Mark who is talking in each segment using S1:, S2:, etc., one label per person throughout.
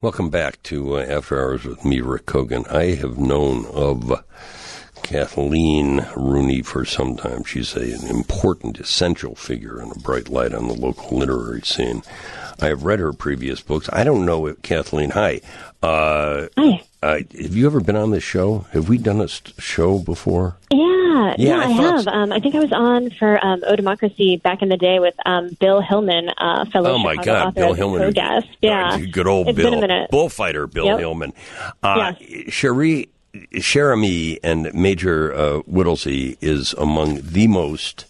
S1: Welcome back to After Hours with me, Rick Kogan. I have known of Kathleen Rooney for some time. She's an important, essential figure and a bright light on the local literary scene. I have read her previous books. I don't know if Kathleen, hi.
S2: Hi.
S1: Have you ever been on this show? Have we done a show before?
S2: Yeah, I have. I think I was on for O Democracy back in the day with Bill Hillman, fellow Chicago author,
S1: Bill Hillman,
S2: guest. Yeah,
S1: good old
S2: it's
S1: Bill,
S2: been a minute.
S1: Bullfighter Bill Hillman.
S2: Yes.
S1: Cherami and Major Whittlesey is among the most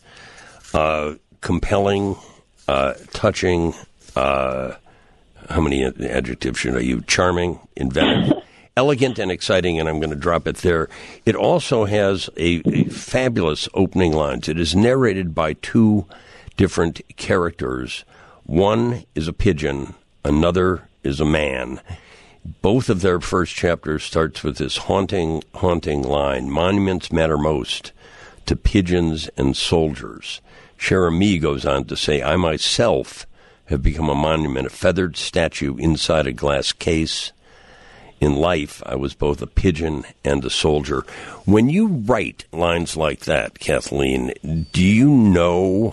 S1: compelling, touching. How many adjectives should I use? Charming, inventive. Elegant and exciting, and I'm going to drop it there. It also has a fabulous opening lines. It is narrated by two different characters. One is a pigeon, another is a man. Both of their first chapters starts with this haunting line, monuments matter most to pigeons and soldiers. Cherami goes on to say, I myself have become a monument, a feathered statue inside a glass case. In life, I was both a pigeon and a soldier. When you write lines like that, Kathleen, do you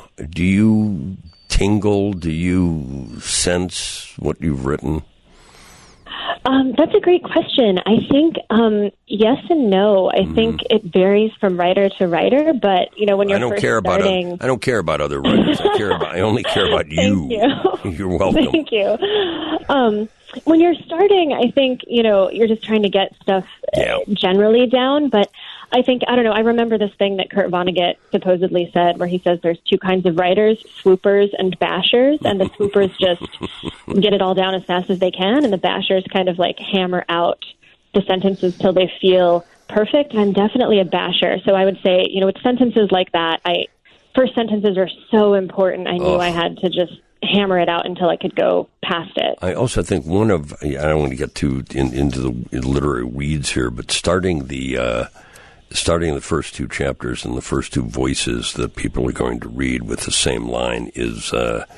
S1: tingle? Do you sense what you've written?
S2: That's a great question. I think yes and no. I think it varies from writer to writer, but when you're starting,
S1: I don't care about other writers. I only care about you.
S2: Thank you.
S1: You're welcome.
S2: Thank you. When you're starting, I think you're just trying to get stuff generally down, but I think, I don't know, I remember this thing that Kurt Vonnegut supposedly said where he says there's two kinds of writers, swoopers and bashers, and the swoopers just get it all down as fast as they can, and the bashers kind of like hammer out the sentences till they feel perfect. I'm definitely a basher, so I would say, with sentences like that, first sentences are so important. I knew I had to just hammer it out until I could go past it.
S1: I also think I don't want to get too into the literary weeds here, but starting the first two chapters and the first two voices that people are going to read with the same line is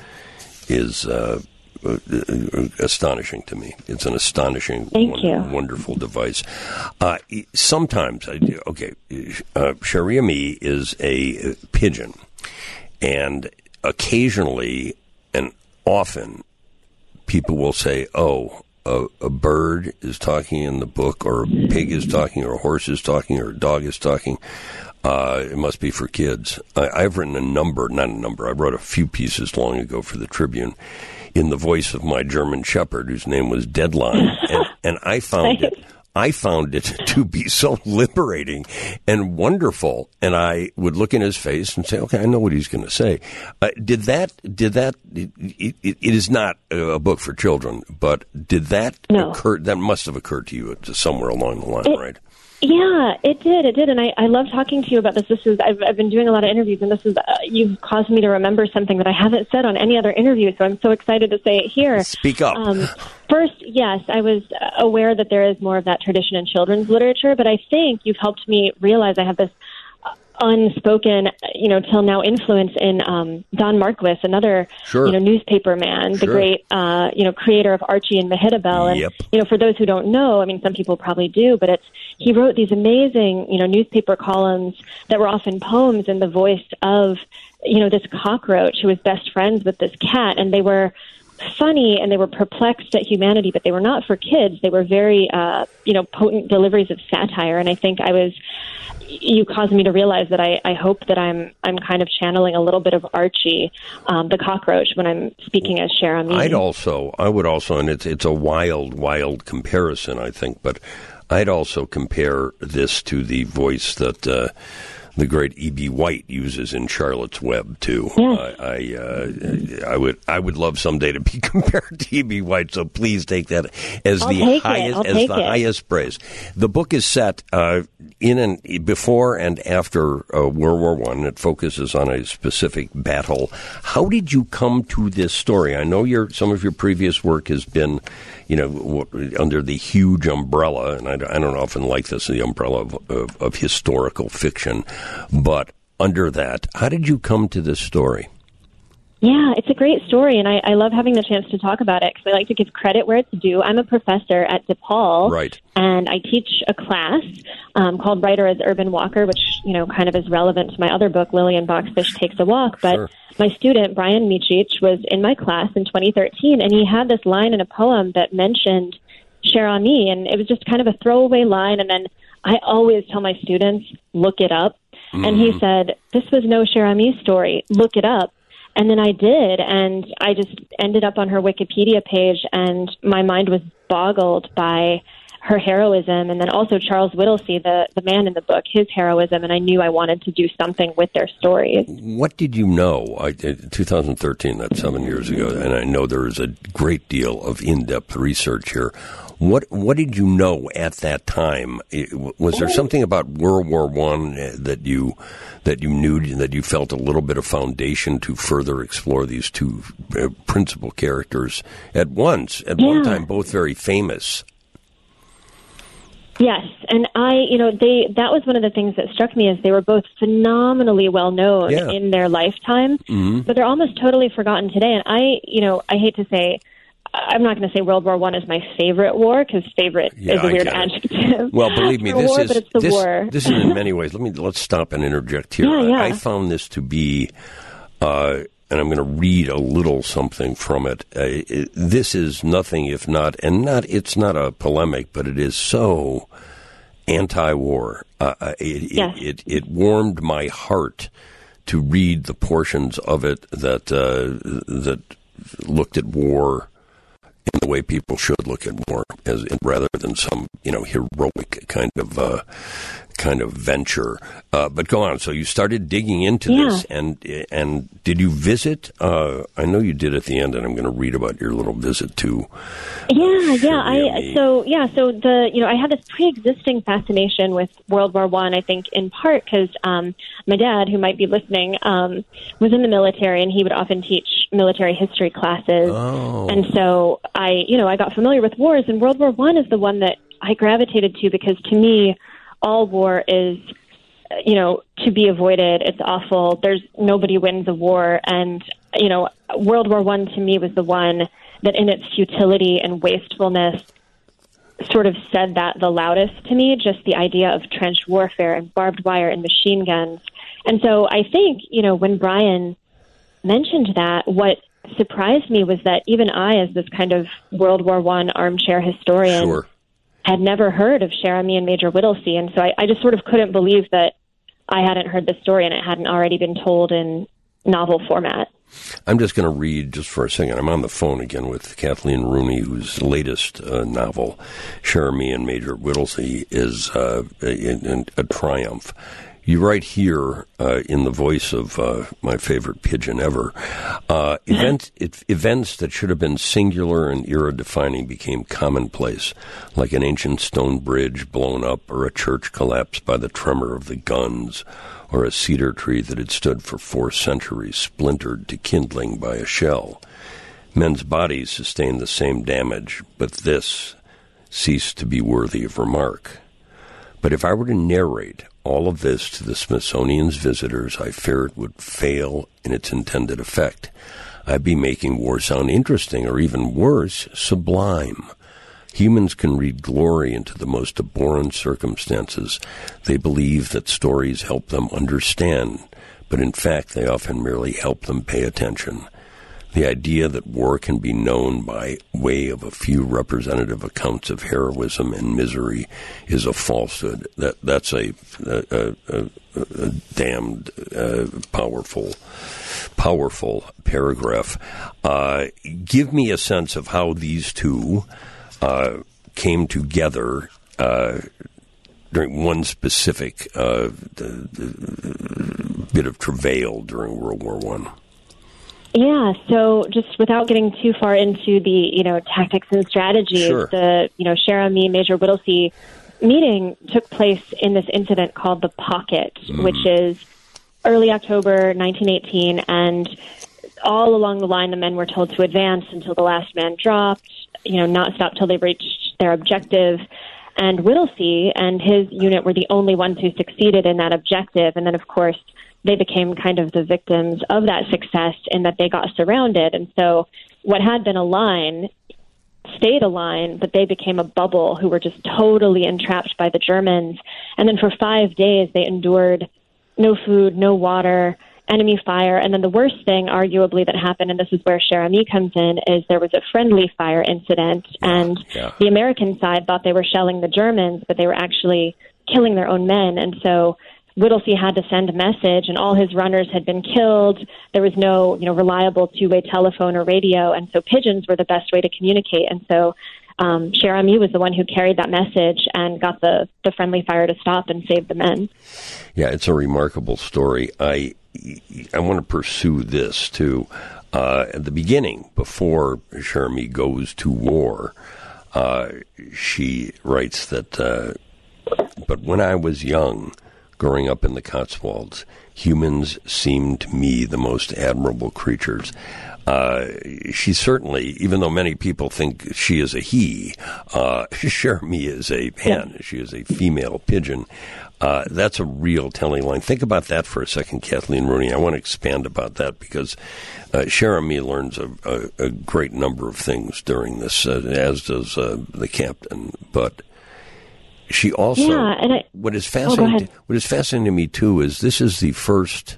S1: astonishing to me. It's an astonishing, wonderful device. Sometimes, Cherami is a pigeon, and occasionally and often people will say, a bird is talking in the book, or a pig is talking, or a horse is talking, or a dog is talking. It must be for kids. I've written I wrote a few pieces long ago for the Tribune in the voice of my German Shepherd, whose name was Deadline. And I found it to be so liberating and wonderful. And I would look in his face and say, okay, I know what he's going to say. It is not a book for children, but did that occur? That must have occurred to you somewhere along the line, right?
S2: Yeah, it did. And I love talking to you about this. I've been doing a lot of interviews, and you've caused me to remember something that I haven't said on any other interview, so I'm so excited to say it here.
S1: Speak up.
S2: First, yes, I was aware that there is more of that tradition in children's literature, but I think you've helped me realize I have this unspoken, till now influence in Don Marquis, another, newspaper man, the great, creator of Archie and Mehitabel. And, for those who don't know, I mean, some people probably do, but he wrote these amazing, newspaper columns that were often poems in the voice of, this cockroach who was best friends with this cat. And they were funny and they were perplexed at humanity, but they were not for kids. They were very, potent deliveries of satire. And I think you caused me to realize that I hope that I'm kind of channeling a little bit of Archie, the cockroach, when I'm speaking as Cherami.
S1: I would also, and it's a wild comparison, I think, but I'd also compare this to the voice that the great E.B. White uses in Charlotte's Web too.
S2: Yes.
S1: I would love someday to be compared to E.B. White. So please take that as the highest praise. The book is set in and before and after World War I. It focuses on a specific battle. How did you come to this story? I know some of your previous work has been, under the huge umbrella, and I don't often like this, the umbrella of historical fiction. But under that, how did you come to this story?
S2: Yeah, it's a great story, and I love having the chance to talk about it because I like to give credit where it's due. I'm a professor at DePaul,
S1: Right.
S2: and I teach a class called Writer as Urban Walker, which, kind of is relevant to my other book, Lillian Boxfish Takes a Walk. But
S1: Sure.
S2: my student, Brian Michich, was in my class in 2013, and he had this line in a poem that mentioned Cher Ami, and it was just kind of a throwaway line, and then I always tell my students, look it up. And he said, this was no Cher Ami story, look it up. And then I did, and I just ended up on her Wikipedia page, and my mind was boggled by her heroism, and then also Charles Whittlesey, the man in the book, his heroism, and I knew I wanted to do something with their stories.
S1: What did you know? 2013, that's 7 years ago, and I know there is a great deal of in-depth research here. What did you know at that time? Was there something about World War I that you knew, that you felt a little bit of foundation to further explore these two principal characters at once, at one time, both very famous?
S2: Yes, and that was one of the things that struck me, is they were both phenomenally well known in their lifetime, but they're almost totally forgotten today. And I hate to say, I'm not going to say World War I is my favorite war, because favorite is a weird adjective.
S1: Well, believe me,
S2: this
S1: is in many ways. Let's stop and interject here.
S2: Yeah.
S1: I found this to be, and I'm going to read a little something from it. This is nothing if not, it's not a polemic, but it is so anti-war. It warmed my heart to read the portions of it that looked at war in the way people should look at war, rather than some heroic kind of venture. But go on. So you started digging into this, and did you visit? I know you did at the end, and I'm going to read about your little visit to. I had this pre-existing fascination with World War I think in part because my dad, who might be listening, was in the military, and he would often teach military history classes. Oh.
S2: And so I got familiar with wars, and World War I is the one that I gravitated to because, to me, all war is, to be avoided. It's awful. Nobody wins a war. And, World War I to me was the one that in its futility and wastefulness sort of said that the loudest to me, just the idea of trench warfare and barbed wire and machine guns. And so I think, when Brian mentioned that, what surprised me was that even I, as this kind of World War I armchair historian, had never heard of Cher Ami and Major Whittlesey. And so I just sort of couldn't believe that I hadn't heard the story and it hadn't already been told in novel format.
S1: I'm just going to read just for a second. I'm on the phone again with Kathleen Rooney, whose latest novel, Cher Ami and Major Whittlesey, is a triumph. You write here in the voice of my favorite pigeon ever, events that should have been singular and era-defining became commonplace, like an ancient stone bridge blown up or a church collapsed by the tremor of the guns, or a cedar tree that had stood for 4 centuries splintered to kindling by a shell. Men's bodies sustained the same damage, but this ceased to be worthy of remark. But if I were to narrate all of this to the Smithsonian's visitors, I fear it would fail in its intended effect. I'd be making war sound interesting, or even worse, sublime. Humans can read glory into the most abhorrent circumstances. They believe that stories help them understand, but in fact they often merely help them pay attention. The idea that war can be known by way of a few representative accounts of heroism and misery is a falsehood. That's a damned powerful paragraph. Give me a sense of how these two came together during one specific bit of travail during World War I.
S2: Yeah, so just without getting too far into the, tactics and strategies, the, Cher Ami, Major Whittlesey meeting took place in this incident called the Pocket, which is early October 1918, and all along the line the men were told to advance until the last man dropped, not stop till they reached their objective. And Whittlesey and his unit were the only ones who succeeded in that objective. And then, of course, they became kind of the victims of that success in that they got surrounded. And so what had been a line stayed a line, but they became a bubble who were just totally entrapped by the Germans. And then for 5 days, they endured no food, no water, enemy fire. And then the worst thing, arguably, that happened, and this is where Cher Ami comes in, is there was a friendly fire incident, and the American side thought they were shelling the Germans, but they were actually killing their own men. And so Whittlesey had to send a message, and all his runners had been killed. There was no, reliable two-way telephone or radio, and so pigeons were the best way to communicate. And so Cher Ami was the one who carried that message and got the friendly fire to stop and save the men.
S1: Yeah, it's a remarkable story. I want to pursue this too. At the beginning, before Cher Ami goes to war, she writes that, but when I was young, growing up in the Cotswolds, humans seemed to me the most admirable creatures. She certainly, even though many people think she is a he, Cher Ami is a hen. She is a female pigeon. That's a real telling line. Think about that for a second, Kathleen Rooney. I want to expand about that because Cher Ami learns a great number of things during this, as does the captain. But she also, what is fascinating to me too is this is the first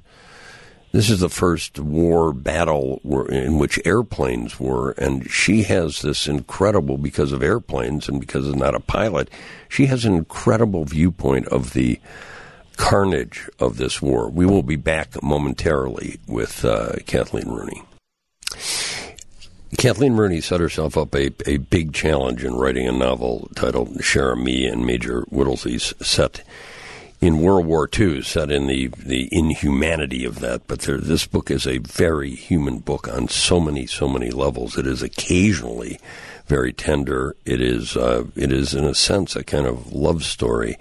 S1: war battle in which airplanes were, and she has this incredible, because of airplanes and because it's not a pilot, she has an incredible viewpoint of the carnage of this war. We will be back momentarily with Kathleen Rooney. Kathleen Rooney set herself up a big challenge in writing a novel titled Cher Ami and Major Whittlesey's, set in World War II, set in the inhumanity of that. But this book is a very human book on so many levels. It is occasionally very tender. It is in a sense a kind of love story.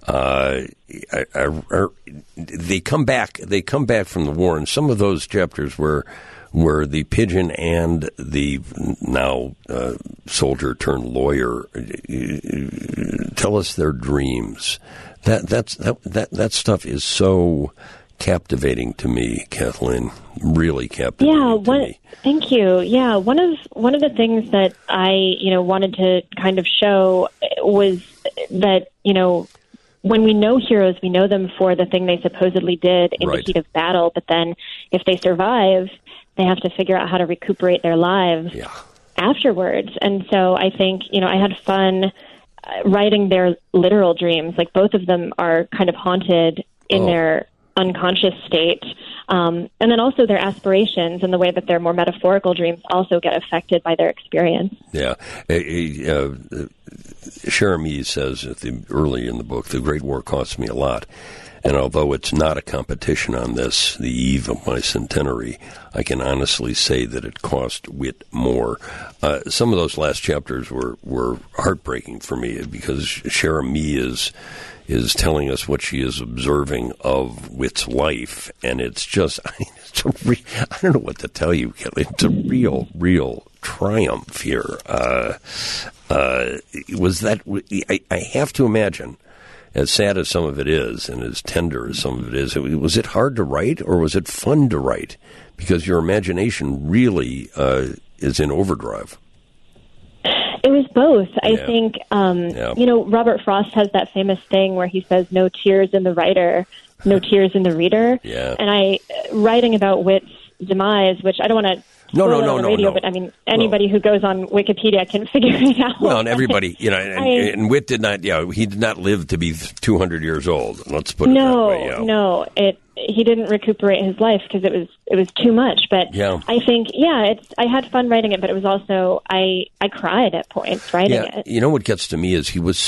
S1: They come back from the war, and some of those chapters where the pigeon and the now soldier turned lawyer tell us their dreams. That stuff is so captivating to me, Kathleen. Really captivating to me.
S2: Thank you. Yeah, one of the things that I wanted to kind of show was that when we know heroes, we know them for the thing they supposedly did in the heat of battle. But then, if they survive, they have to figure out how to recuperate their lives afterwards. And so I think I had fun writing their literal dreams. Like, both of them are kind of haunted in their unconscious state. And then also their aspirations and the way that their more metaphorical dreams also get affected by their experience.
S1: Yeah. Cher Ami says early in the book, the Great War cost me a lot. And although it's not a competition on this, the eve of my centenary, I can honestly say that it cost Whit more. Some of those last chapters were heartbreaking for me because Cher Ami is telling us what she is observing of Whit's life, and it's just, I don't know what to tell you, Kelly. It's a real triumph here. I have to imagine, as sad as some of it is, and as tender as some of it is, was it hard to write, or was it fun to write? Because your imagination really is in overdrive.
S2: It was both. I think, Robert Frost has that famous thing where he says, no tears in the writer, no tears in the reader. Yeah. And writing about Whit's demise, which I don't want to
S1: No.
S2: But I mean, anybody who goes on Wikipedia can figure it out.
S1: Well, and everybody, and Whit did not, he did not live to be 200 years old. Let's put it that way.
S2: No, he didn't recuperate his life because it was too much. But I think, I had fun writing it, but it was also, I cried at points writing it.
S1: You know what gets to me is he was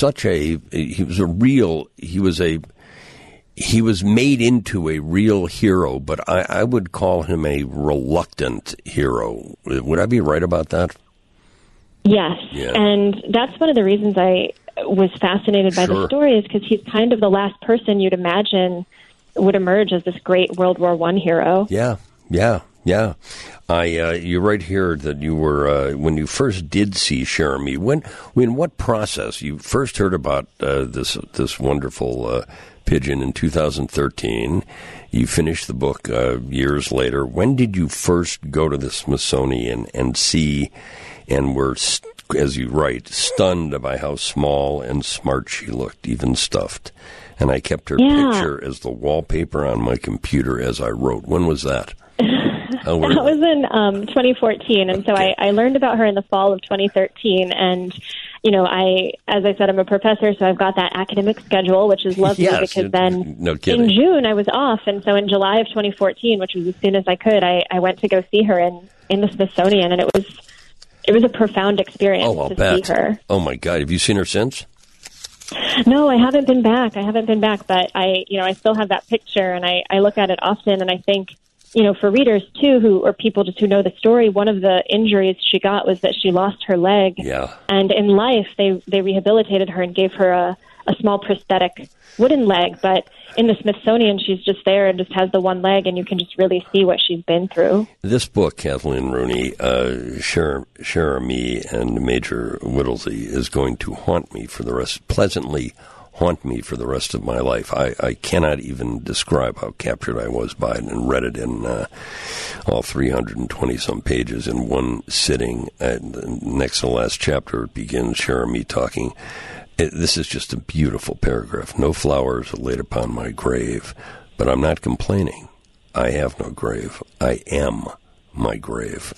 S1: made into a real hero, but I would call him a reluctant hero. Would I be right about that?
S2: Yes. Yeah. And that's one of the reasons I was fascinated by the story, is because he's kind of the last person you'd imagine would emerge as this great World War I hero.
S1: Yeah. Yeah. You write here that you were, when you first did see Cher Me, when what process? You first heard about this wonderful pigeon in 2013. You finished the book years later. When did you first go to the Smithsonian and see, and were, as you write, stunned by how small and smart she looked, even stuffed? And I kept her picture as the wallpaper on my computer as I wrote. When was that?
S2: That was in 2014, and so I learned about her in the fall of 2013, and as I said, I'm a professor, so I've got that academic schedule, which is lovely because then in June I was off, and so in July of 2014, which was as soon as I could, I went to go see her in the Smithsonian, and it was a profound experience see her.
S1: Oh my God, have you seen her since?
S2: No, I haven't been back, but I still have that picture, and I look at it often, and I think, for readers too, or people just who know the story, one of the injuries she got was that she lost her leg.
S1: Yeah.
S2: And in life, they rehabilitated her and gave her a small prosthetic wooden leg. But in the Smithsonian, she's just there and just has the one leg, and you can just really see what she's been through.
S1: This book, Kathleen Rooney, Cher Me and Major Whittlesey, is going to pleasantly haunt me for the rest of my life. I cannot even describe how captured I was by it, and read it in all 320-some pages in one sitting. And next to the last chapter, it begins Cher Me talking. This is just a beautiful paragraph. No flowers are laid upon my grave, but I'm not complaining. I have no grave. I am my grave.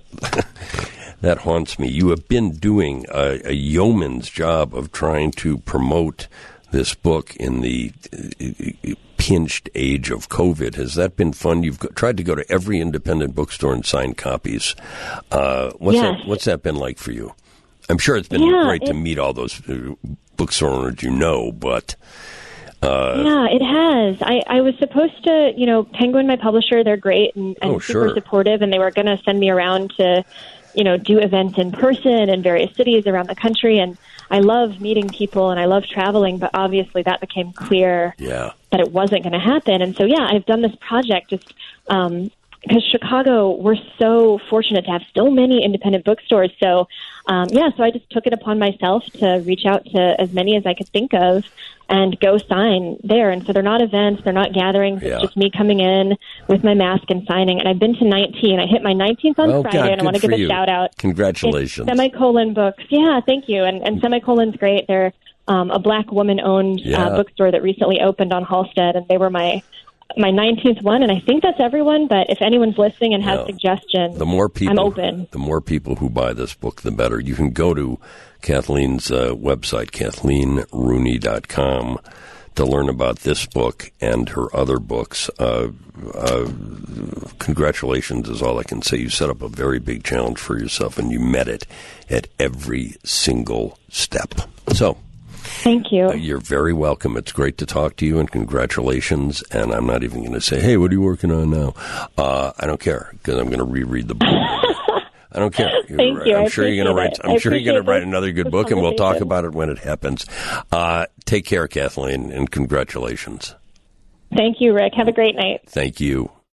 S1: That haunts me. You have been doing a yeoman's job of trying to promote this book in the pinched age of COVID. Has that been fun? You've tried to go to every independent bookstore and sign copies. What's that been like for you? I'm sure it's been great to meet all those bookstore owners but...
S2: yeah, it has. I was supposed to, Penguin, my publisher, they're great and super supportive, and they were going to send me around to, do events in person in various cities around the country, and I love meeting people and I love traveling, but obviously that became clear that it wasn't going to happen. And so, I've done this project just because Chicago, we're so fortunate to have so many independent bookstores. So, so I just took it upon myself to reach out to as many as I could think of and go sign there. And so they're not events, they're not gatherings. It's just me coming in with my mask and signing. And I've been to 19. I hit my 19th on Friday, and I want to give a shout out.
S1: Congratulations.
S2: It's Semicolon Books. Yeah, thank you. And Semicolon's great. They're a Black woman-owned bookstore that recently opened on Halsted, and they were my 19th one, and I think that's everyone, but if anyone's listening and has suggestions, I'm open.
S1: The more people who buy this book, the better. You can go to Kathleen's website, KathleenRooney.com, to learn about this book and her other books. Congratulations is all I can say. You set up a very big challenge for yourself, and you met it at every single step. So...
S2: Thank you.
S1: You're very welcome. It's great to talk to you, and congratulations. And I'm not even going to say, hey, what are you working on now? I don't care, because I'm going to reread the book. I don't care.
S2: Thank you.
S1: I'm sure you're going to write. I'm sure you're going to write another good book, and we'll talk about it when it happens. Take care, Kathleen, and congratulations.
S2: Thank you, Rick. Have a great night.
S1: Thank you.